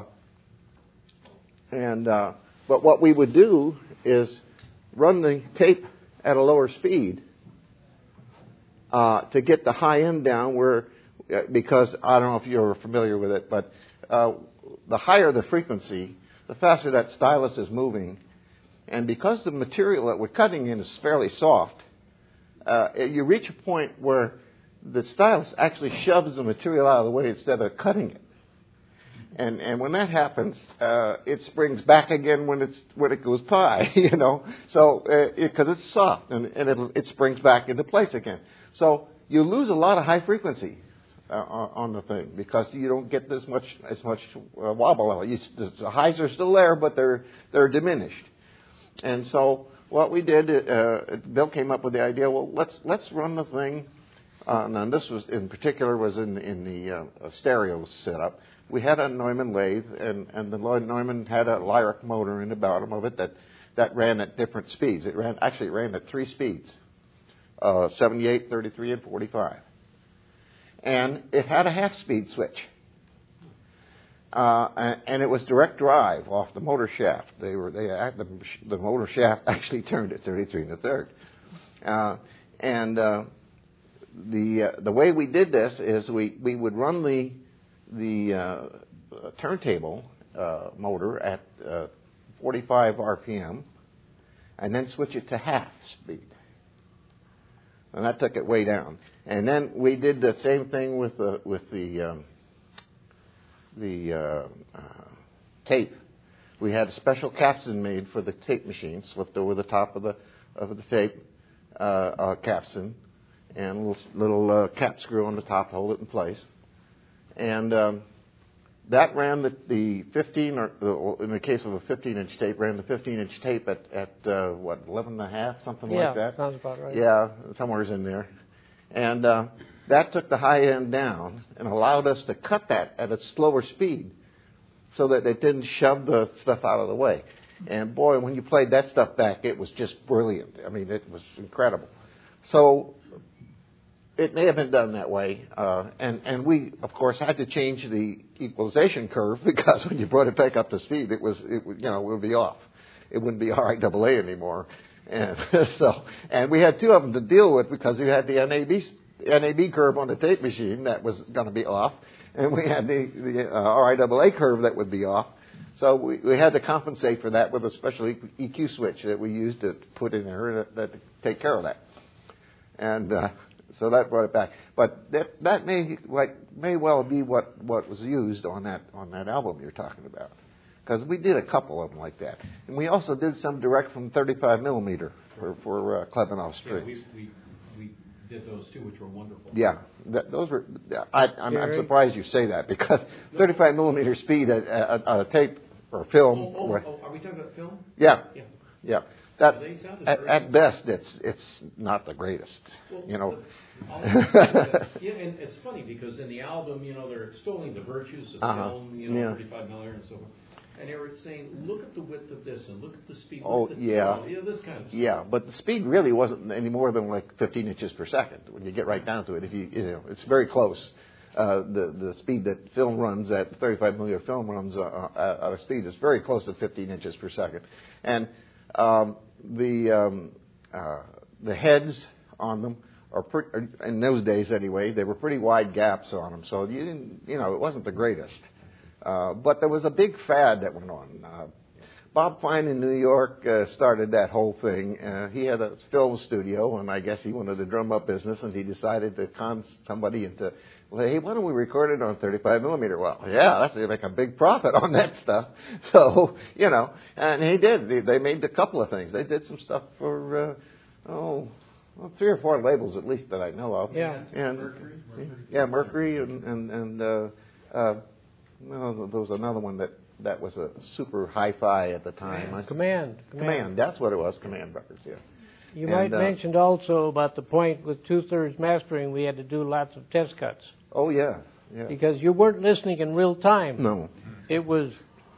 and uh, but what we would do is run the tape at a lower speed uh, to get the high end down where. Because I don't know if you're familiar with it, but uh, the higher the frequency, the faster that stylus is moving. And because the material that we're cutting in is fairly soft, uh, you reach a point where the stylus actually shoves the material out of the way instead of cutting it. And and when that happens, uh, it springs back again when it's when it goes by, you know. So because uh, it, it's soft and, and it it springs back into place again. So you lose a lot of high frequency. Uh, on the thing because you don't get this much as much uh, wobble. You, the highs are still there, but they're they're diminished. And so what we did, uh, Bill came up with the idea. Well, let's let's run the thing. Uh, and this was in particular was in in the uh, stereo setup. We had a Neumann lathe, and and the Neumann had a Lyric motor in the bottom of it that that ran at different speeds. It ran actually it ran at three speeds, uh, seventy-eight, thirty-three, and forty-five. And it had a half-speed switch, uh, and, and it was direct drive off the motor shaft. They were they the, the motor shaft actually turned at thirty-three and a third, uh, and uh, the uh, the way we did this is we, we would run the the uh, turntable uh, motor at uh, forty-five R P M, and then switch it to half speed. And that took it way down. And then we did the same thing with the with the um, the uh, uh, tape. We had a special capstan made for the tape machine, slipped over the top of the of the tape uh, uh, capstan, and a little, little uh, cap screw on the top to hold it in place. And um, that ran the, the fifteen, or in the case of a fifteen-inch tape, ran the fifteen-inch tape at, at uh, what, eleven and a half, something yeah, like that? Yeah, sounds about right. Yeah, somewhere's in there. And uh, that took the high end down and allowed us to cut that at a slower speed so that it didn't shove the stuff out of the way. And boy, when you played that stuff back, it was just brilliant. I mean, it was incredible. So it may have been done that way, uh, and and we of course had to change the equalization curve because when you brought it back up to speed, it was it would, you know it would be off. It wouldn't be R I A A anymore, and so and we had two of them to deal with because we had the N A B N A B curve on the tape machine that was going to be off, and we had the the uh, R I A A curve that would be off. So we, we had to compensate for that with a special E Q switch that we used to put in there that, that to take care of that, and. Uh, So that brought it back, but that that may like may well be what, what was used on that on that album you're talking about, because we did a couple of them like that, and we also did some direct from thirty-five millimeter for for uh, Klebanoff strings. Yeah, we, we we did those too, which were wonderful. Yeah, that, those were. I, I'm, I'm surprised you say that because thirty-five millimeter speed at, at, at a tape or film. Oh, oh, oh, are we talking about film? Yeah, yeah. yeah. That, they sounded at, very at best, it's it's not the greatest, well, you know. Yeah, and it's funny because in the album, you know, they're extolling the virtues of uh-huh. film, you know, yeah. thirty-five millimeter and so forth. And they were saying, look at the width of this and look at the speed. Oh, look at the yeah. tone, you know, this kind of stuff. Yeah, but the speed really wasn't any more than like fifteen inches per second when you get right down to it. If you, you know, it's very close. Uh, the the speed that film runs at thirty-five millimeter film runs uh, at a speed that's very close to fifteen inches per second, and um, the um, uh, the heads on them are pretty, in those days anyway. They were pretty wide gaps on them, so you didn't, you know, it wasn't the greatest. Uh, but there was a big fad that went on. Uh, Bob Fine in New York uh, started that whole thing. Uh, he had a film studio, and I guess he wanted the drum up business, and he decided to con somebody into, well, hey, why don't we record it on thirty-five millimeter? Well, yeah, that's going to make a big profit on that stuff. So, you know, and he did. They, they made a couple of things. They did some stuff for, uh, oh, well, three or four labels at least that I know of. Yeah. And, Mercury? Mercury. Yeah, Mercury, and, and, and uh, uh, no, there was another one that, that was a super hi-fi at the time. I- Command. Command, that's what it was, Command Records, yes. You And, might uh, mention also about the point with two-thirds mastering, we had to do lots of test cuts Oh, yeah, yeah. because you weren't listening in real time. No. It was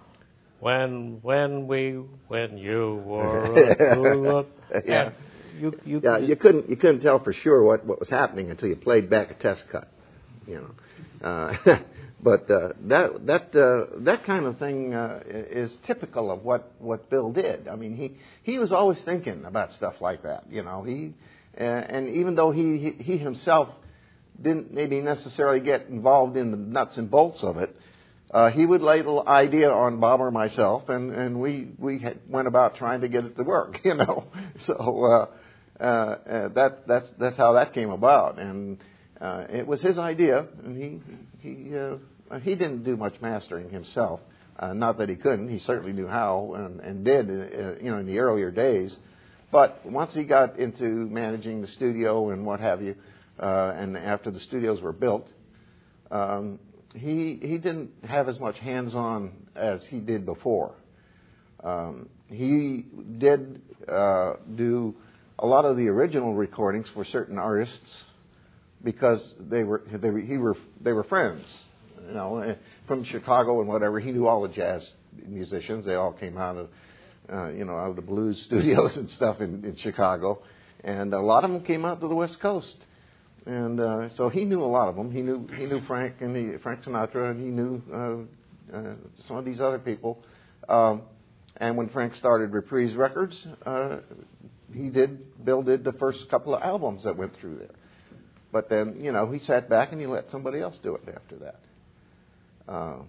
when when we when you were a tulip. Yeah. And You you Yeah, you couldn't you couldn't tell for sure what, what was happening until you played back a test cut, you know. Uh, but uh, that that uh, that kind of thing uh, is typical of what, what Bill did. I mean, he, he was always thinking about stuff like that, you know. He uh, and even though he, he he himself didn't maybe necessarily get involved in the nuts and bolts of it, uh, he would lay the idea on Bob or myself, and and we we had, went about trying to get it to work, you know. So. Uh, Uh, uh, that that's that's how that came about, and uh, it was his idea, and he he uh, he didn't do much mastering himself. Uh, not that he couldn't; he certainly knew how and, and did, uh, you know, in the earlier days. But once he got into managing the studio and what have you, uh, and after the studios were built, um, he he didn't have as much hands-on as he did before. Um, he did uh, do a lot of the original recordings for certain artists because they were they were, he were they were friends, you know, from Chicago and whatever. He knew all the jazz musicians. They all came out of uh, you know out of the blues studios and stuff in, in Chicago, and a lot of them came out to the West Coast, and uh, so he knew a lot of them. He knew he knew Frank and he, Frank Sinatra, and he knew uh, uh, some of these other people. Um, and when Frank started Reprise Records. Uh, He did, Bill did the first couple of albums that went through there. But then, you know, he sat back and he let somebody else do it after that. Uh,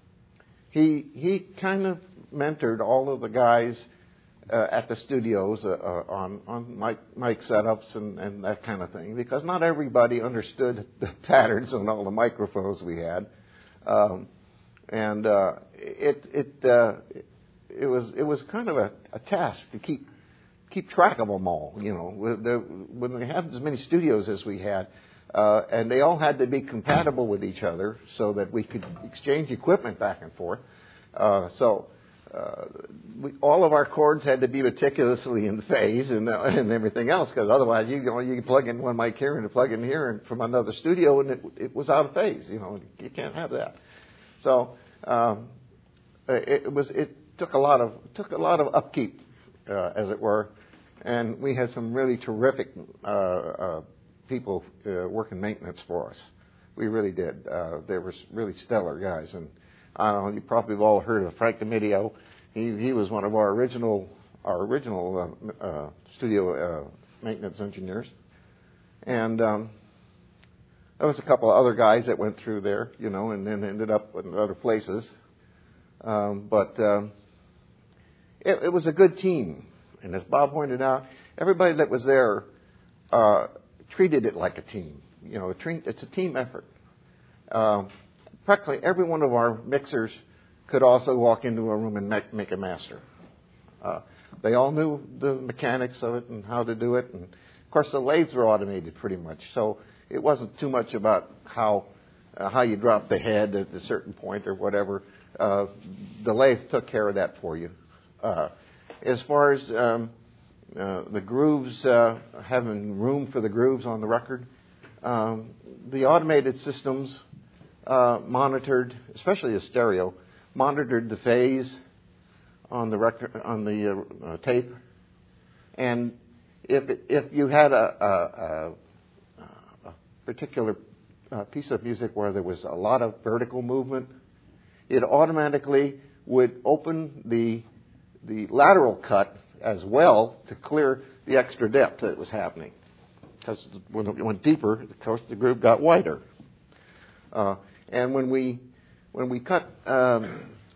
he he kind of mentored all of the guys uh, at the studios uh, uh, on, on mic, mic setups and, and that kind of thing, because not everybody understood the patterns on all the microphones we had. Um, and uh, it, it, uh, it, was, it was kind of a, a task to keep keep track of them all, you know. When we had as many studios as we had, uh, and they all had to be compatible with each other so that we could exchange equipment back and forth. Uh, so uh, we, all of our cords had to be meticulously in phase and, uh, and everything else, because otherwise you, you know, you can plug in one mic here and plug in here and from another studio, and it, it was out of phase. You know, you can't have that. So um, it, it was it took a lot of took a lot of upkeep, uh, as it were. And we had some really terrific uh, uh, people uh, working maintenance for us. We really did. Uh, they were really stellar guys. And I don't know, you probably have all heard of Frank DiMedio. He he was one of our original our original uh, uh, studio uh, maintenance engineers. And um, there was a couple of other guys that went through there, you know, and then ended up in other places. Um, but um, it, it was a good team. And as Bob pointed out, everybody that was there uh, treated it like a team. You know, it's a team effort. Um, practically every one of our mixers could also walk into a room and make, make a master. Uh, they all knew the mechanics of it and how to do it. And, of course, the lathes were automated pretty much. So it wasn't too much about how uh, how you drop the head at a certain point or whatever. Uh, the lathe took care of that for you. Uh, As far as um, uh, the grooves, uh, having room for the grooves on the record, um, the automated systems uh, monitored, especially the stereo, monitored the phase on the record, on the uh, uh, tape, and if if you had a, a, a, a particular uh, piece of music where there was a lot of vertical movement, it automatically would open the the lateral cut as well to clear the extra depth that was happening. Because when it went deeper, of course, the groove got wider. Uh, and when we when we cut um,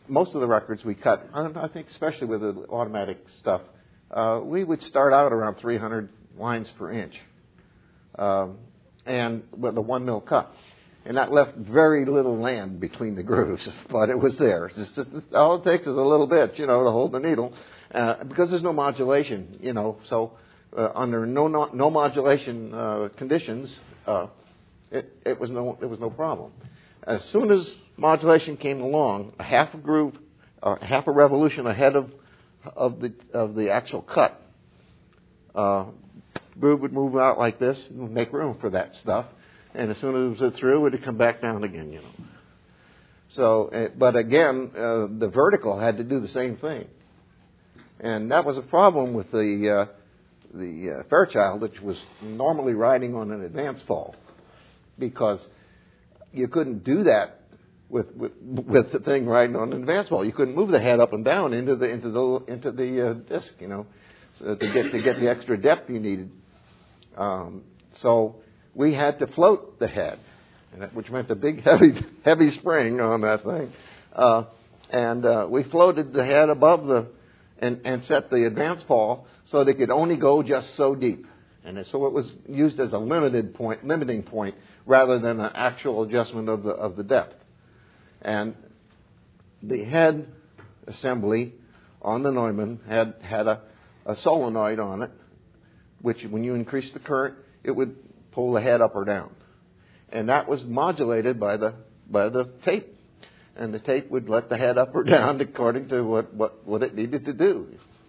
most of the records we cut, I think especially with the automatic stuff, uh, we would start out around three hundred lines per inch, um, and with a one mil cut. And that left very little land between the grooves, but it was there. It's just, all it takes is a little bit, you know, to hold the needle, uh, because there's no modulation, you know. So uh, under no, no no modulation uh, conditions, uh, it it was no it was no problem. As soon as modulation came along, a half a groove, uh, half a revolution ahead of of the of the actual cut, uh, groove would move out like this and make room for that stuff. And as soon as it was through, it would come back down again, you know. So, uh, but again, uh, the vertical had to do the same thing, and that was a problem with the uh, the uh, Fairchild, which was normally riding on an advance fall, because you couldn't do that with with with the thing riding on an advance fall. You couldn't move the head up and down into the into the into the uh, disc, you know, so to get to get the extra depth you needed. Um, so. We had to float the head, which meant a big, heavy, heavy spring on that thing. Uh, and uh, we floated the head above the, and, and set the advance fall so they could only go just so deep. And so it was used as a limited point, limiting point, rather than an actual adjustment of the of the depth. And the head assembly on the Neumann had had a, a solenoid on it, which when you increase the current, it would pull the head up or down, and that was modulated by the by the tape, and the tape would let the head up or down according to what what, what it needed to do.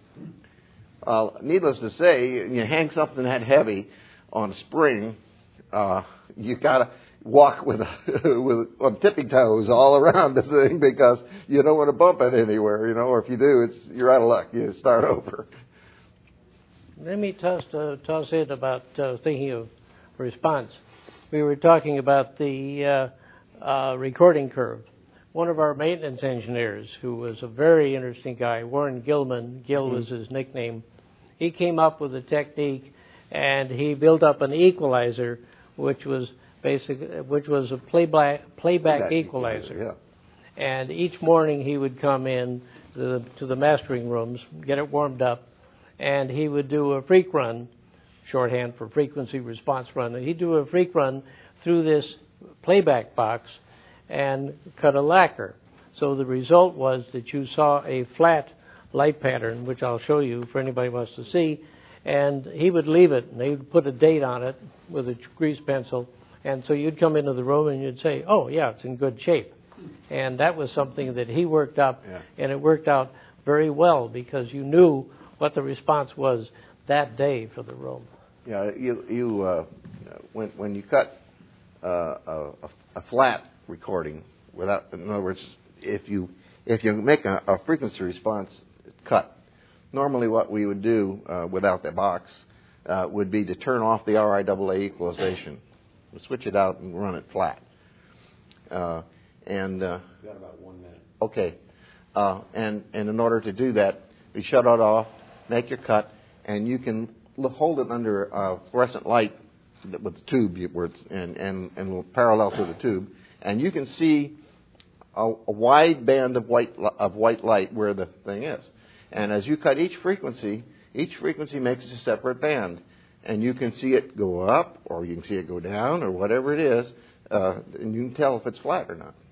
Uh, needless to say, you hang something that heavy on a spring, uh, you gotta walk with with on tippy toes all around the thing because you don't want to bump it anywhere, you know. Or if you do, it's you're out of luck. You start over. Let me toss uh, toss in about uh, thinking of response. We were talking about the uh, uh, recording curve. One of our maintenance engineers, who was a very interesting guy, Warren Gilman, Gil was his nickname, he came up with a technique, and he built up an equalizer, which was basic, which was a playback playback equalizer. equalizer yeah. And each morning he would come in to the, to the mastering rooms, get it warmed up, and he would do a freak run, shorthand for frequency response run. And he'd do a freak run through this playback box and cut a lacquer. So the result was that you saw a flat light pattern, which I'll show you for anybody who wants to see. And he would leave it, and they would put a date on it with a grease pencil. And so you'd come into the room and you'd say, oh, yeah, it's in good shape. And that was something that he worked up, yeah. and it worked out very well because you knew what the response was that day for the room. Yeah, you you uh, when when you cut uh, a, a flat recording without, in other words, if you if you make a, a frequency response cut, normally what we would do uh, without the box uh, would be to turn off the R I A A equalization, we'll switch it out and run it flat. Uh, and uh, we've got about one minute. Okay, uh, and and in order to do that, we shut it off, make your cut, and you can hold it under uh, fluorescent light with the tube where it's, and, and, and parallel to the tube, and you can see a, a wide band of white of white light where the thing is. And as you cut each frequency, each frequency makes a separate band, and you can see it go up, or you can see it go down, or whatever it is, uh, and you can tell if it's flat or not.